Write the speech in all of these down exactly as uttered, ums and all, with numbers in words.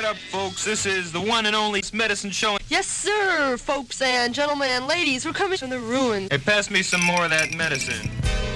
up, folks? This is the one and only Medicine Show. Yes, sir, folks and gentlemen and ladies. We're coming from the ruins. Hey, pass me some more of that medicine.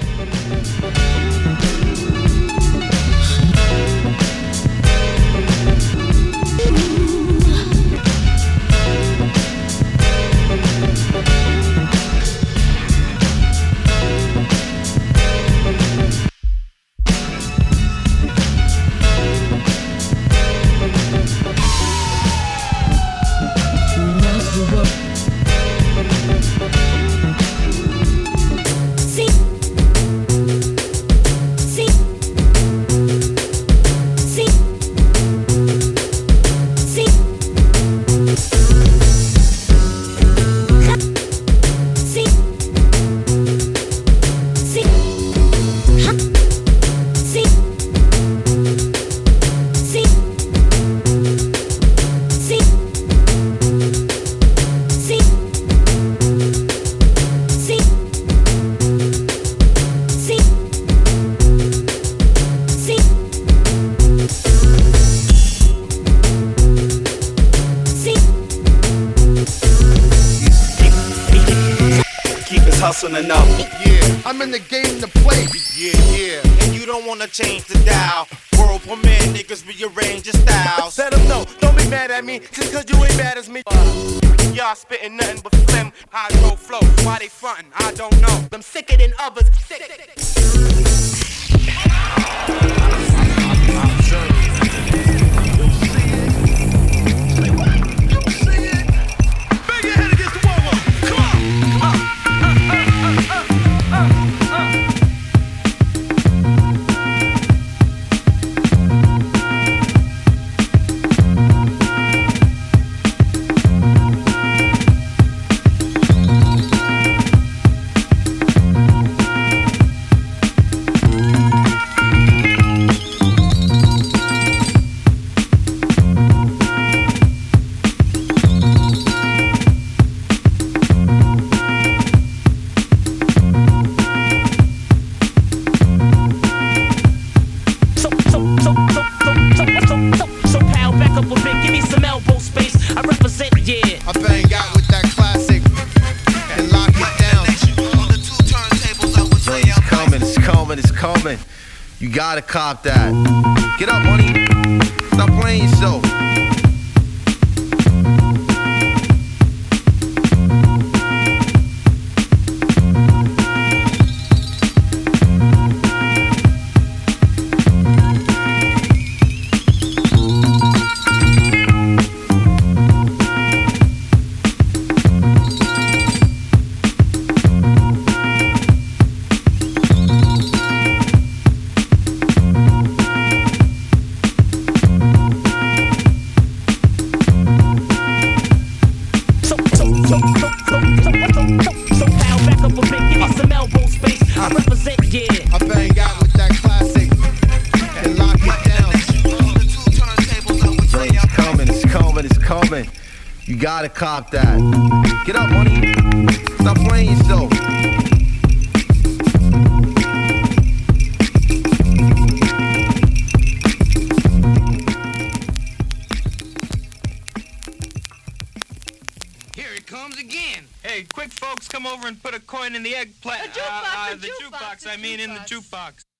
Hustling up. Yeah, I'm in the game to play. Yeah, yeah, and you don't wanna change the dial. World premiere, niggas rearrange your styles. Let them know, don't be mad at me, just cause you ain't bad as me. Uh, y'all spitting nothing but phlegm, hydro flow. Why they frontin', I don't know. I'm sicker than others. Sick, sick, sick. I'm sure. You gotta cop that. Get up, money. Stop playing yourself. You gotta cop that. Get up, money. Stop playing yourself. Here it comes again. Hey, quick folks, come over and put a coin in the eggplant. The jukebox, uh, uh, the the jukebox, jukebox. the I mean, in the jukebox. jukebox.